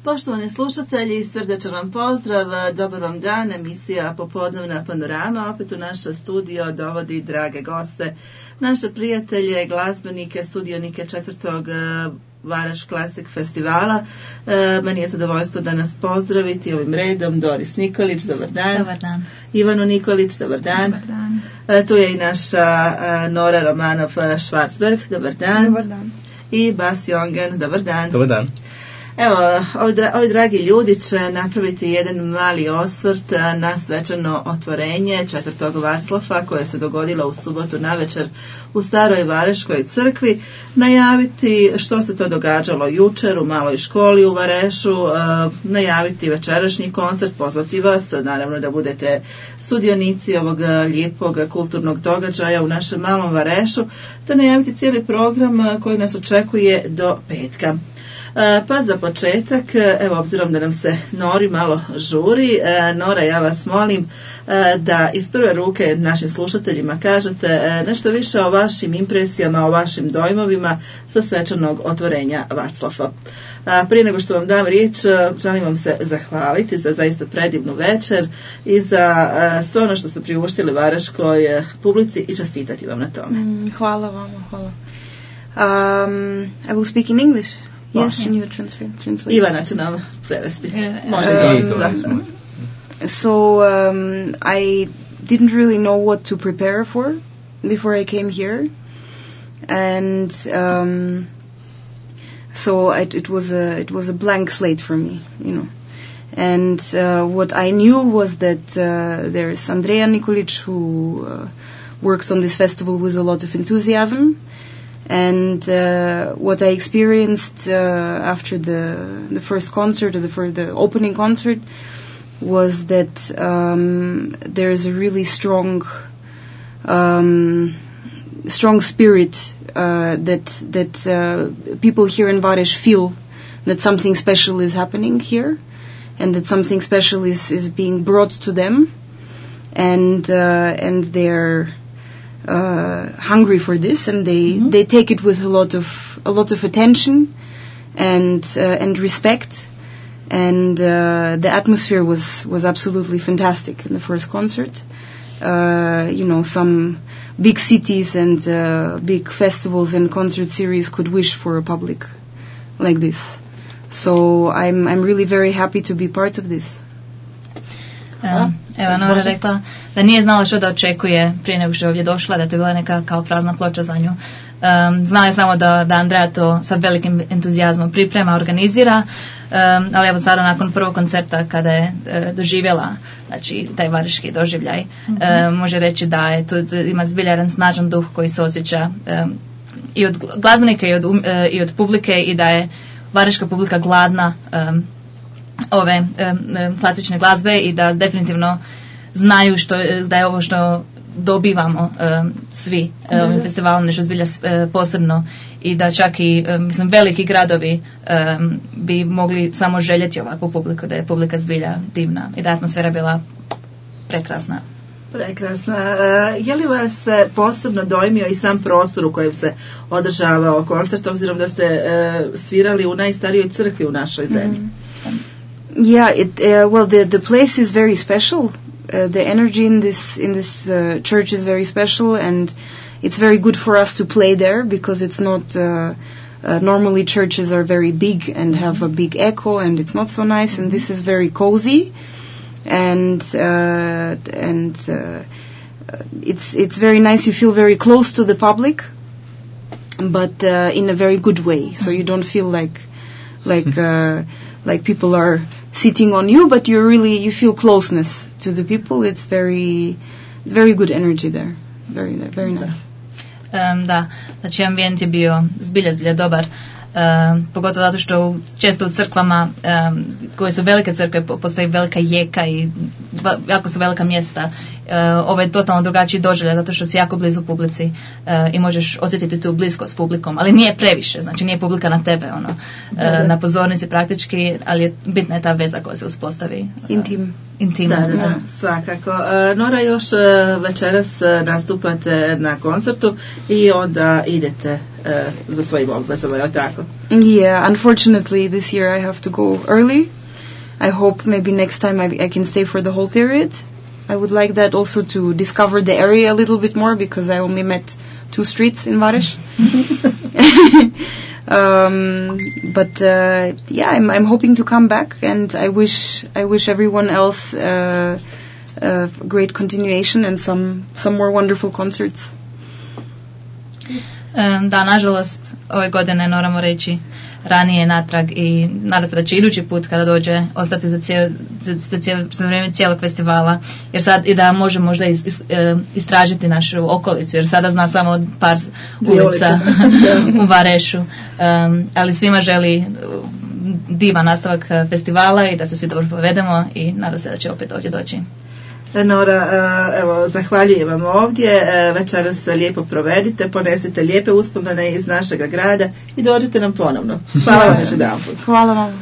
Poštovani slušatelji, srdečan vam pozdrav, dobar vam dan, emisija Popodnevna panorama opet u naše studio dovodi drage goste, naše prijatelje, glazbenike, sudionike 4. Varaš Classic festivala. Meni je zadovoljstvo da nas pozdraviti ovim redom Doris Nikolić, dobar dan. Dobar dan. Ivano Nikolić, dobar dan. Dobar dan. Tu je i naša Nora Romanov-Schwarzberg, dobar dan. Dobar dan. I Bas Jongen, dobar dan. Dobar dan. Evo, ovi dragi ljudi će napraviti jedan mali osvrt na svečano otvorenje 4. Vaclafa koje se dogodilo u subotu navečer u Staroj Vareškoj crkvi, najaviti što se to događalo jučer u maloj školi u Varešu, najaviti večerašnji koncert, pozvati vas, naravno da budete sudionici ovog lijepog kulturnog događaja u našem malom Varešu, te najaviti cijeli program koji nas očekuje do petka. Pa za početak, evo obzirom da nam se Nori malo žuri, Nora, ja vas molim da iz prve ruke našim slušateljima kažete nešto više o vašim impresijama, o vašim dojmovima sa svečanog otvorenja Vaclafa. Prije nego što vam dam riječ, želim vam se zahvaliti za zaista predivnu večer i za sve ono što ste priuštili vareškoj publici i čestitati vam na tome. Hvala vama, hvala. I will speak in English. Yes, and you translate. Ivana će nam prevesti. So I didn't really know what to prepare for before I came here, and so it was a blank slate for me, you know. And what I knew was that there's Andrea Nikolic who works on this festival with a lot of enthusiasm. And what I experienced after the first concert, or the opening concert, was that there is a really strong spirit that people here in Varesh feel that something special is happening here, and that something special is being brought to them, and they're hungry for this, and they take it with a lot of attention and respect, and the atmosphere was absolutely fantastic in the first concert. You know, some big cities and big festivals and concert series could wish for a public like this. So I'm really very happy to be part of this. Evo, Nora rekla da nije znala što da očekuje prije nego što je ovdje došla, da je to bila neka kao prazna ploča za nju. Znala je samo da Andrea to sa velikim entuzijazmom priprema, organizira, ali evo sada nakon prvog koncerta kada je doživjela, znači taj vareški doživljaj, može reći da je tu ima zbilja jedan snažan duh koji se osjeća i od glazbenika i od publike, i da je vareška publika gladna ove klasične glazbe, i da definitivno znaju da je ovo što dobivamo svi ovim festivalom nešto zbilja posebno, i da čak i mislim veliki gradovi bi mogli samo željeti ovakvu publiku, da je publika zbilja divna i da je atmosfera bila prekrasna. Prekrasna. Je li vas posebno dojmio i sam prostor u kojem se održavao koncert, obzirom da ste svirali u najstarijoj crkvi u našoj zemlji? Yeah, well, the place is very special. The energy in this church is very special, and it's very good for us to play there, because it's not normally churches are very big and have a big echo, and it's not so nice. And this is very cozy, and it's very nice. You feel very close to the public, but in a very good way. So you don't feel like people are sitting on you, but you feel closeness to the people. It's very good energy there. Very nice. Da, znači ambijent je bio zbilja dobar, pogotovo zato što često u crkvama koje su velike crkve postoji velika jeka i jako su velika mjesta. Ovo je totalno drugačiji doživljaj zato što si jako blizu publici i možeš osjetiti tu bliskost s publikom, ali nije previše, znači nije publika na tebe na pozornici praktički, ali je bitna je ta veza koja se uspostavi. Intim. Da, svakako. Nora, još večeras nastupate na koncertu i onda idete za svojim obvezama, je li tako? Yeah, unfortunately this year I have to go early. I hope maybe next time I can stay for the whole period. I would like that also to discover the area a little bit more, because I only met 2 streets in Vareš. But yeah, I'm hoping to come back, and I wish everyone else a great continuation and some more wonderful concerts. Da, nažalost, ove godine moramo reći ranije natrag i nadam se da će idući put kada dođe ostati za vrijeme cijelog festivala, jer sad i da može možda istražiti našu okolicu, jer sada zna samo par ulica u Varešu, ali svima želi divan nastavak festivala i da se svi dobro povedemo i nadam se da će opet ovdje doći. Nora, evo, zahvaljujem vam ovdje, večeras se lijepo provedite, ponesite lijepe uspomene iz našega grada i dođete nam ponovno. Hvala vam još jedanput. Hvala vam.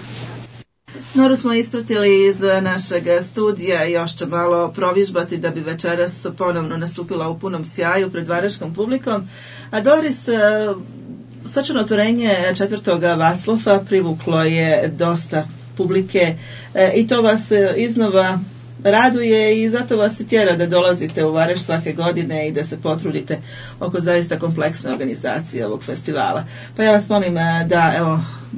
Noru smo ispratili iz našeg studija i još će malo provježbati da bi večeras ponovno nastupila u punom sjaju pred vareškom publikom. A Doris, svečano otvorenje 4. Vaclava privuklo je dosta publike i to vas iznova raduje i zato vas i tjera da dolazite u Vareš svake godine i da se potrudite oko zaista kompleksne organizacije ovog festivala. Pa ja vas molim da, evo,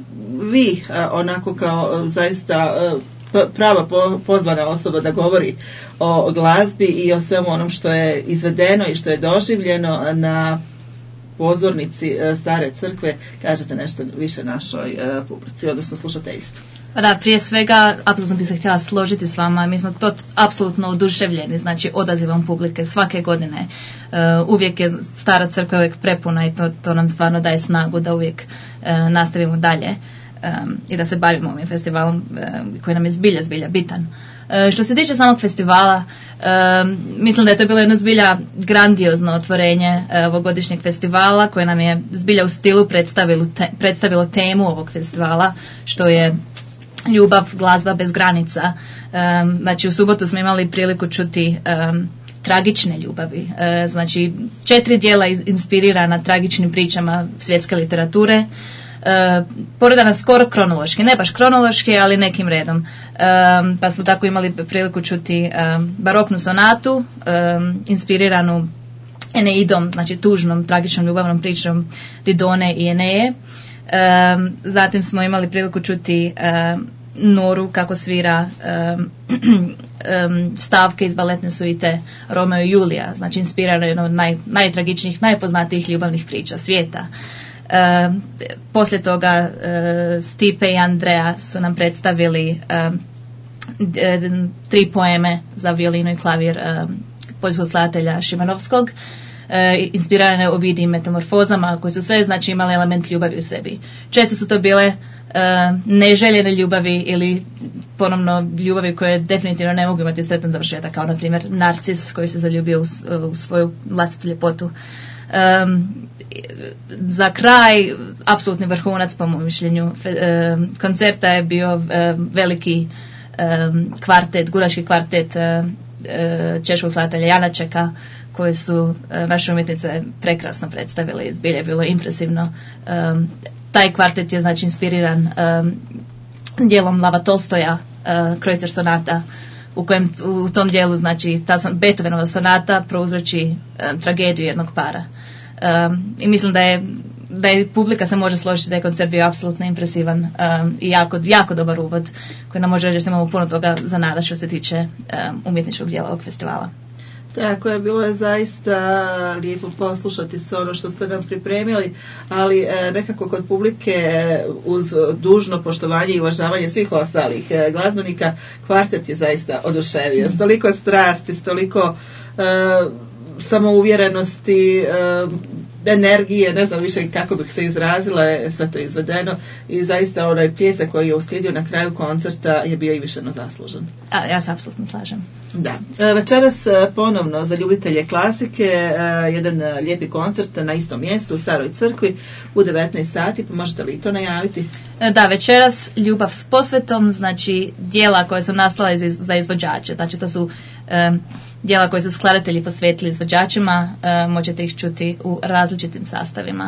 vi onako kao zaista prava pozvana osoba da govori o glazbi i o svemu onom što je izvedeno i što je doživljeno na pozornici Stare crkve, kažete nešto više našoj publici, odnosno slušateljstvu. Da, prije svega, apsolutno bih se htjela složiti s vama. Mi smo to apsolutno oduševljeni, znači odazivom publike svake godine. Uvijek je Stara crkva uvijek prepuna i to nam stvarno daje snagu da uvijek nastavimo dalje i da se bavimo ovim festivalom koji nam je zbilja bitan. Što se tiče samog festivala, mislim da je to bilo jedno zbilja grandiozno otvorenje ovogodišnjeg festivala koje nam je zbilja u stilu predstavilo temu ovog festivala, što je ljubav, glazba bez granica. Znači u subotu smo imali priliku čuti tragične ljubavi. Znači 4 dijela inspirirana tragičnim pričama svjetske literature, poredana skoro kronološki, ne baš kronološki, ali nekim redom. Pa smo tako imali priliku čuti baroknu sonatu, inspiriranu Eneidom, znači tužnom, tragičnom ljubavnom pričom Didone i Eneje. Zatim smo imali priliku čuti Noru kako svira stavke iz baletne suite Romeo i Julija, znači inspirirano jedno od najtragičnijih, najpoznatijih ljubavnih priča svijeta. Poslije toga Stipe i Andrea su nam predstavili 3 poeme za violinu i klavir poljskog skladatelja Šimanovskog, inspirirane Ovidi i metamorfozama, koji su sve znači imali element ljubavi u sebi. Često su to bile neželjene ljubavi ili ponovno ljubavi koje definitivno ne mogu imati sretan završetak, kao na primjer Narcis koji se zaljubio u svoju vlastitu ljepotu. Za kraj, apsolutni vrhunac po mom mišljenju koncerta je bio veliki kvartet, guraški kvartet češkog skladatelja Janačeka, koje su naše umjetnice prekrasno predstavile, zbilja je bilo impresivno. Taj kvartet je znači inspiriran dijelom Lava Tolstoja, Kreutzer sonata, u kojem u tom dijelu znači ta Beethovenova sonata prouzroči tragediju jednog para. I mislim da je publika se može složiti da je koncert bio apsolutno impresivan i jako dobar uvod koji nam može reći da se imamo puno toga za nada što se tiče umjetničkog dijela ovog festivala. Tako je, bilo je zaista lijepo poslušati sve ono što ste nam pripremili, ali nekako kod publike uz dužno poštovanje i uvažavanje svih ostalih glazbenika, kvartet je zaista oduševio. S toliko strasti, s toliko samouvjerenosti, energije, ne znam više kako bih se izrazila, je sve to izvedeno i zaista onaj pljesak koji je uslijedio na kraju koncerta je bio i više no zaslužen. Ja se apsolutno slažem. Da. Večeras ponovno za ljubitelje klasike jedan lijepi koncert na istom mjestu u Staroj crkvi u 19 sati, pa možete li to najaviti? Da, večeras Ljubav s posvetom, znači dijela koje su nastale za izvođače, znači to su dijela koje su skladatelji posvetili izvođačima, možete ih čuti u različitim sastavima.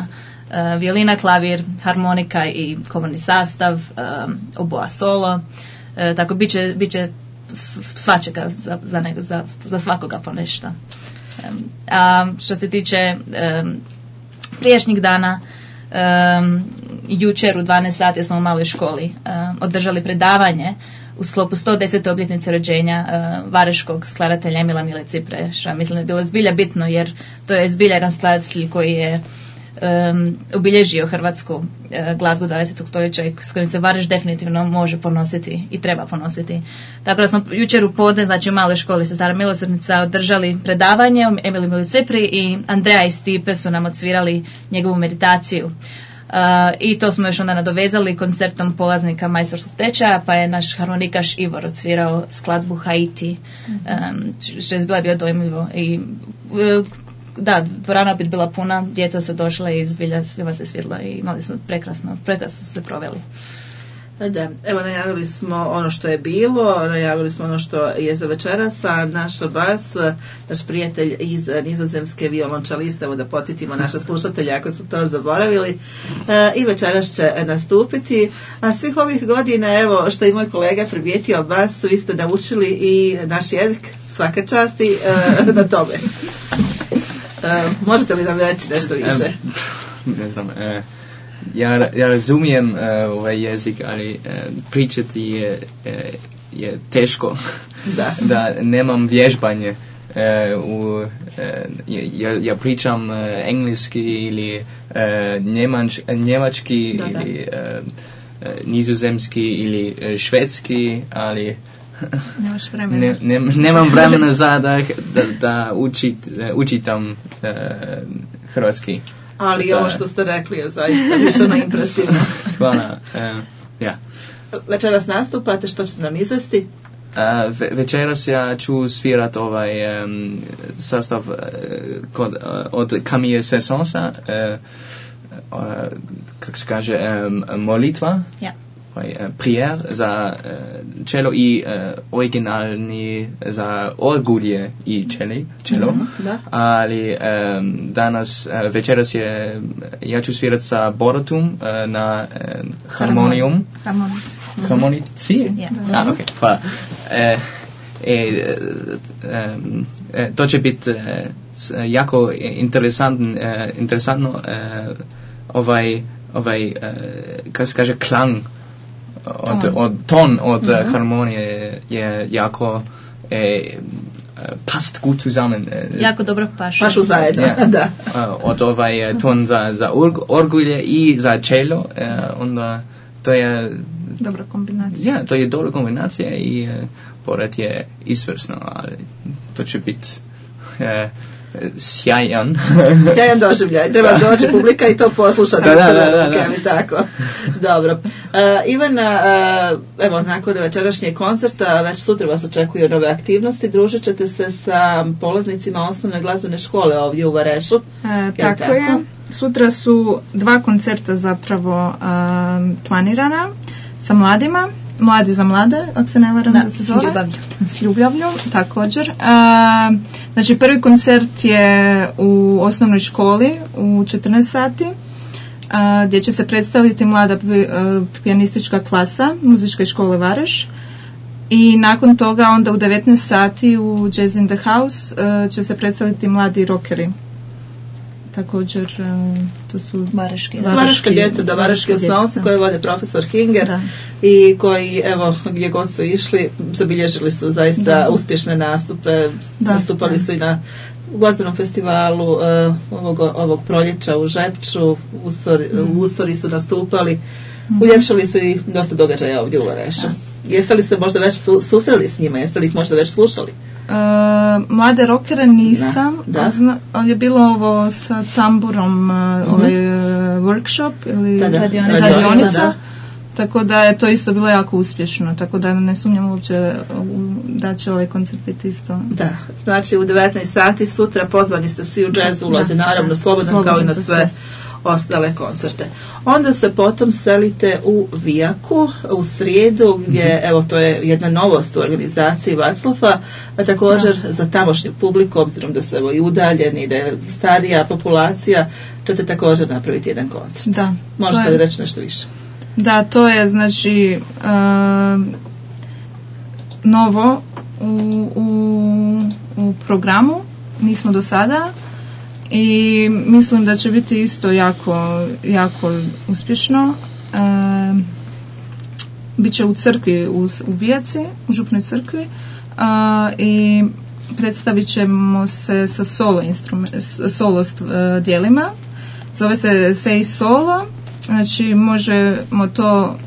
violina, klavir, harmonika i komorni sastav, oboa solo, tako bit će svačega za svakoga po nešto. A što se tiče prijašnjih dana, jučer u 12 sati smo u maloj školi održali predavanje u sklopu 110. obljetnice rođenja vareškog skladatelja Emila Mile Cipre, što mislim da je bilo zbilja bitno, jer to je zbilja jedan skladatelj koji je obilježio hrvatsku glazbu 20. stoljeća i s kojim se Vareš definitivno može ponositi i treba ponositi. Tako da smo jučer u podne, znači u maloj školi sa Stara Milosrdnica, održali predavanje o Emilu Mili Cipri i Andreja i Stipe su nam odsvirali njegovu meditaciju. I to smo još onda nadovezali koncertom polaznika majstorskog tečaja, pa je naš harmonikaš Ivor odsvirao skladbu Haiti, što je zbilja bio dojmljivo. I da, dvorana opet bila puna, djeca su došla i zbilja svima se svidlo i imali smo prekrasno su se proveli. Da, evo najavili smo ono što je bilo, najavili smo ono što je za večeras, a naš Abbas, naš prijatelj iz Nizozemske, violončelista, evo da podsjetimo naše slušatelje ako su to zaboravili, i večeras će nastupiti. A svih ovih godina, evo što je moj kolega primijetio, Abbas, vi ste naučili i naš jezik, svaka čast i na tome. Možete li nam reći nešto više? Ne znam, ja razumijem ovaj jezik, ali pričati je teško. Da nemam vježbanje. Ja pričam engleski ili njemački ili nizozemski ili švedski, ali nemam vremena da učitam hrvatski. Ali ovo što ste rekli je zaista više impresivno. Hvala. Ja. Večeras nastupate, što ćete nam izvesti? Večeras ja ću svirat ovaj sastav od Camille Saint-Saënsa, kako se kaže, molitva. Ja. Prijer za čelo i originalni za orgulje i čelo. Ali danas večeras ja ću svirat sa Boratum na harmonijum. Harmonici? Ok, hvala. To će biti jako interesantno ovaj kako se kaže, klang ton od harmonije je jako past gut zusammen. Jako dobro pašu zajedno. Da. Od ovaj ton za orgulje i za čelo, onda to je dobra kombinacija. Ja, to je dobra kombinacija i pored je izvrsno, ali to će biti sjajan doživljaj. Treba doći publika i to poslušati. Tako. Dobro. Ivana, evo nakon večerašnjeg koncerta već sutra vas očekuju nove aktivnosti. Družit ćete se sa polaznicima osnovne glazbene škole ovdje u Varešu. Tako je. Sutra su 2 koncerta zapravo planirana sa mladima. Mladi za mlade, ako se ne varam da se zove. S ljubavljom, također. Znači, prvi koncert je u osnovnoj školi u 14 sati, gdje će se predstaviti mlada pijanistička klasa muzičke škole Vareš. I nakon toga onda u 19 sati u Jazz in the House će se predstaviti mladi rockeri. Također to su vareška djeca, da, vareški osnovci koje vode profesor Hinger i koji, evo, gdje god su išli, zabilježili su zaista uspješne nastupe. Nastupali su i na glazbenom festivalu ovog proljeća u Žepču, u Usori su nastupali, uljepšali su i dosta događaja ovdje u Varešu. Jeste li se možda već susreli s njima? Jeste li ih možda već slušali? Mlade rockere nisam, ali je bilo ovo sa tamburom, ovaj workshop ili radionica, tako da je to isto bilo jako uspješno, tako da ne sumnjam uopće da će ovaj koncert biti isto. Da, znači u 19 sati sutra pozvani ste svi u džez, ulaze naravno slobodno kao i na sve ostale koncerte. Onda se potom selite u Vijaku u srijedu, gdje, evo, to je jedna novost u organizaciji Vaclafa, a također za tamošnju publiku, obzirom da su evo i udaljeni, da je starija populacija, ćete također napraviti jedan koncert. Da. Možete li reći nešto više? Da, to je znači novo u programu, nismo do sada i mislim da će biti isto jako uspješno. Biće u crkvi u Vijaci, u župnoj crkvi i predstavit ćemo se sa solo dijelima. Zove se Say Solo, znači možemo to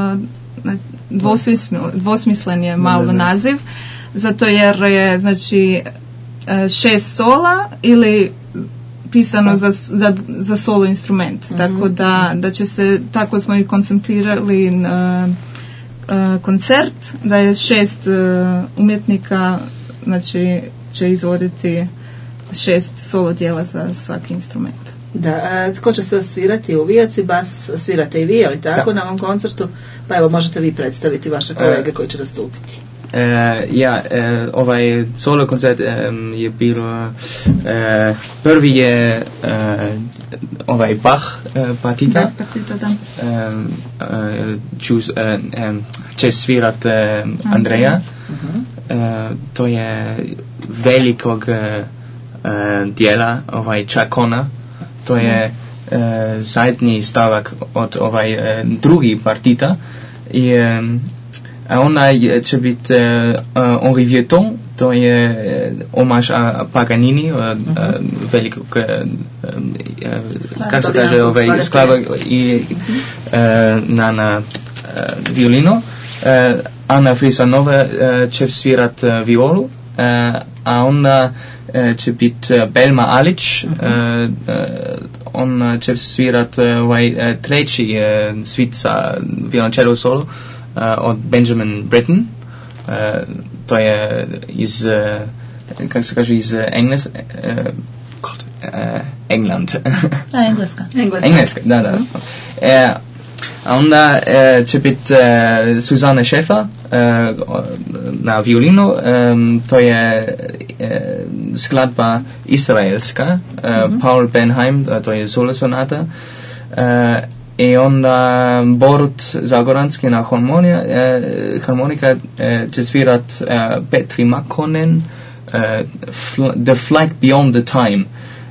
dvosmislen je malo naziv, zato jer je znači 6 sola ili pisano za solo instrument, tako da će se, tako smo i koncipirali koncert, da je 6 umjetnika znači će izvoditi 6 solo dijela za svaki instrument. Da, tko će se svirati u Vijaci, bas svirate i vi, ali tako na ovom koncertu, pa evo možete vi predstaviti vaše kolege koji će nastupiti. Ovaj solo koncert je bilo prvi je ovaj Bach partita, će svirat Andreja. To je velikog dijela ovaj Čakona. To je zadnji stavak od ovaj drugi partita i a ona će biti Henri Vieuxtemps, to je omaž Paganini, velikog kako se kaže ovaj sklava i na violino. Ana Frisanova će svirat violu, a ona će biti Belma Alić, on će svirat ovaj treći svit sa violončelo solo od Benjamin Britten, to je iz kako se kaže iz England. Engleska, da. A onda će biti Susanne Schäfer na violinu, to je skladba izraelska, Paul Benheim, to je solo sonata, i onda Borut Zagoranski na harmonika će svirat Petri Makkonen, The Flight Beyond the Time,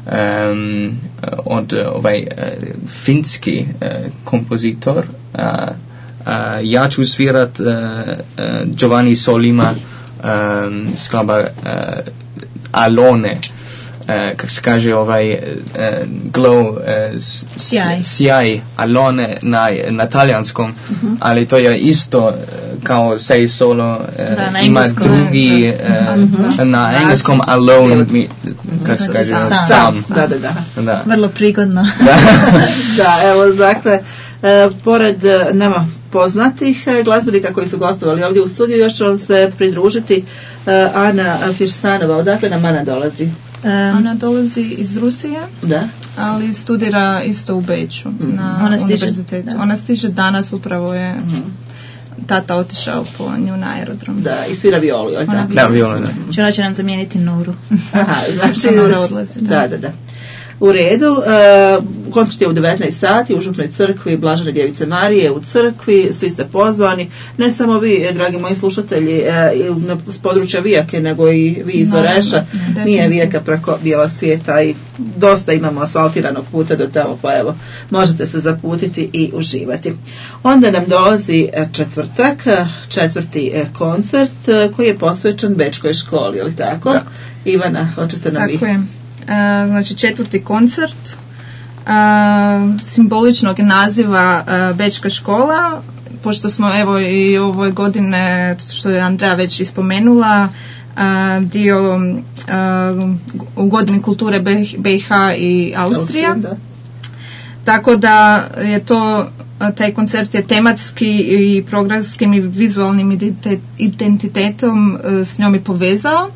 od ovaj finski kompozitor. Ja ću svirat Giovanni Solima, skladba Alone, kako se kaže ovaj glow, sjaj, Alone na talijanskom, ali to je isto kao Say Solo, ima drugi na engleskom Alone, kako se kaže sam. Da. Vrlo prigodno. Da, evo dakle, pored nama poznatih glazbenika koji su gostovali ovdje u studiju, još će vam se pridružiti Ana Firsanova. Odakle nam Ana dolazi? Ona dolazi iz Rusije, ali studira isto u Beču na univerzitetu. Ona stiže danas, upravo je tata otišao po nju na aerodrom. Da, i svira violu, je li tako? Da, violu, da. Ona će nam zamijeniti Noru. Aha, znači Nora odlazi. Da. U redu, koncert je u 19 sati u župnoj crkvi Blažene Djevice Marije u crkvi, svi ste pozvani, ne samo vi, dragi moji slušatelji, s područja Vijake, nego i vi iz Oreša. Nije Vijaka preko bijela svijeta i dosta imamo asfaltiranog puta do tamo, pa evo, možete se zaputiti i uživati. Onda nam dolazi četvrtak, četvrti koncert koji je posvećen Bečkoj školi, je li tako? Da. Ivana, hoćete nam Tako je. Znači četvrti koncert simboličnog naziva Bečka škola, pošto smo evo i ove godine, što je Andreja već ispomenula, dio u godini kulture BiH i Austrija. Tako da je to, taj koncert je tematski i programskim i vizualnim identitetom s njom i povezao.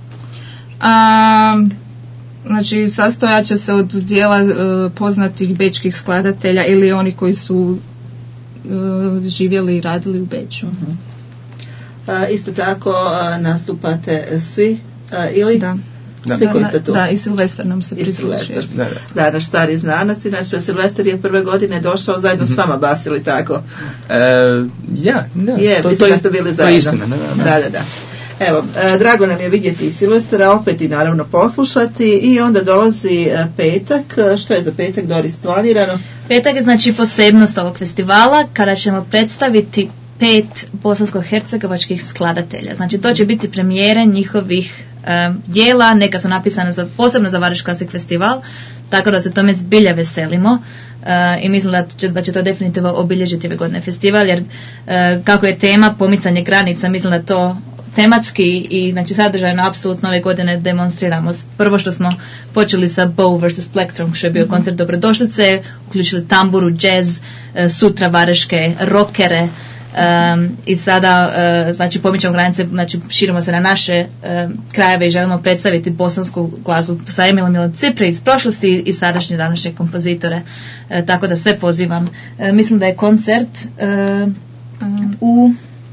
Znači, sastojat će se od dijela poznatih bečkih skladatelja ili oni koji su živjeli i radili u Beču. Isto tako nastupate svi ili? Da. Svi koji ste tu. Da, i Silvestar nam se pridružio. Da, naš stari znanac. Inače, Silvestar je prve godine došao zajedno s vama, basili tako? Ja, da. Mislim da ste bili zajedno. To je istina, Da. Evo, drago nam je vidjeti i Silvestara, opet i naravno poslušati, i onda dolazi petak. Što je za petak, Doris, planirano? Petak je znači posebnost ovog festivala, kada ćemo predstaviti 5 bosansko-hercegovačkih skladatelja. Znači to će biti premijere njihovih dijela, neka su napisane posebno za Vareš Classic festival, tako da se tome zbilja veselimo i mislim da će to definitivno obilježiti ove godine festival, jer kako je tema pomicanje granica, mislim da to tematski i znači sadržajno apsolutno ove godine demonstriramo. Prvo što smo počeli sa Bow vs. Plektrum, što je bio koncert dobrodošlice, uključili tamburu, jazz, sutra vareške rockere, i sada znači pomičemo granice, znači širimo se na naše krajeve i želimo predstaviti bosansku glazbu sa Emilom Cipre iz prošlosti i sadašnje današnje kompozitore, tako da sve pozivam. Mislim da je koncert u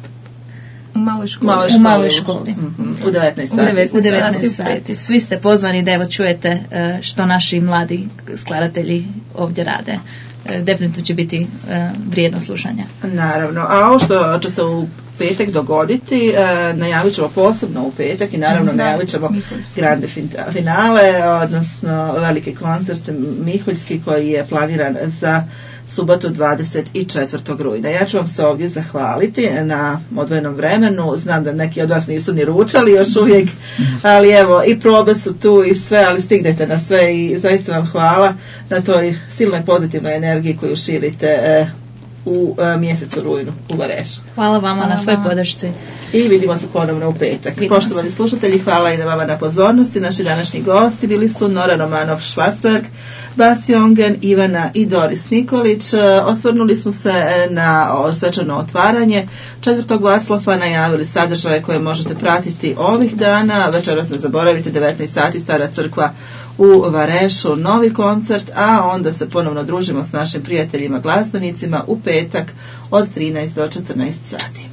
maloj školi. U 19 sati. Svi ste pozvani da evo čujete što naši mladi skladatelji ovdje rade. Definitivno će biti vrijedno slušanja. Naravno, a ovo što će se u petak dogoditi, najavit ćemo posebno u petak i naravno najavit ćemo grande finale, odnosno veliki koncert Miholjski koji je planiran za subotu 24. rujna. Ja ću vam se ovdje zahvaliti na odvojenom vremenu. Znam da neki od vas nisu ni ručali još uvijek, ali evo i probe su tu i sve, ali stignete na sve i zaista vam hvala na toj silnoj pozitivnoj energiji koju širite u mjesecu rujnu u Varešu. Hvala vama na svoj podršci. I vidimo se ponovno u petak. Poštovani slušatelji, hvala i na vama na pozornosti. Naši današnji gosti bili su Nora Romanov-Švarcberg, Bas Jongen, Ivana i Doris Nikolić. Osvrnuli smo se na svečano otvaranje 4. Vaclava, najavili sadržaje koje možete pratiti ovih dana. Večeras ne zaboravite, 19 sati, Stara crkva u Varešu, novi koncert, a onda se ponovno družimo s našim prijateljima glazbenicima u petak od 13 do 14 sati.